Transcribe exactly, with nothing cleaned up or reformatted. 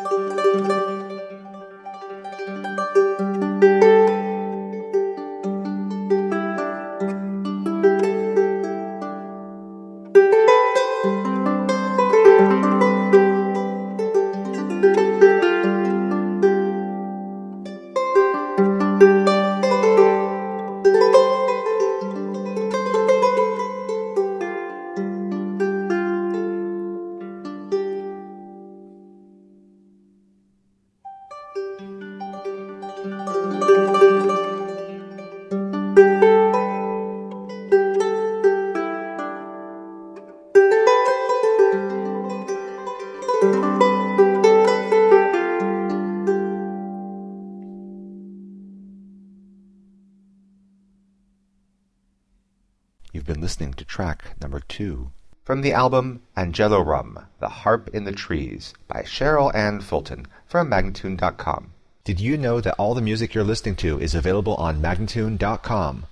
You've been listening to track number two from the album Angelorum, The Harp in the Trees by Cheryl Ann Fulton from Magnatune dot com. Did you know that all the music you're listening to is available on Magnatune dot com?